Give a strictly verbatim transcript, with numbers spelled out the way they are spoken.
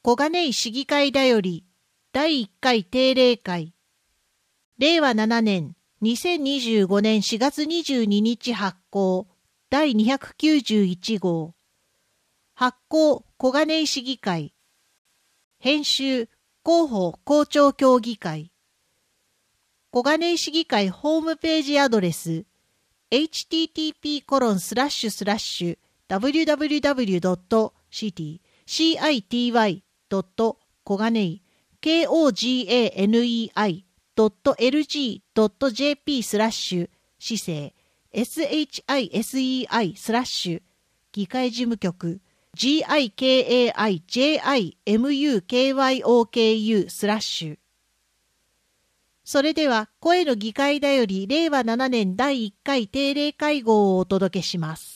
小金井市議会だよりだいいっかい定例会れいわななねんにせんにじゅうごねんしがつにじゅうににち発行だいにひゃくきゅうじゅういちごう発行小金井市議会編集広報校長協議会小金井市議会ホームページアドレス エイチティーティーピーコロンスラッシュスラッシュダブリューダブリューダブリュードットシティシーアイティーワイドット小金井 ケーオージーエーエヌイーアイドットエルジードットジェーピースラッシュ市政 エスエイチアイエスイーアイ スラッシュ議会事務局 ジーアイケーエーアイジェーアイエムユーケーワイオーケーユー スラッシュそれでは声の議会だよりれいわななねんだいいっかい定例会合をお届けします。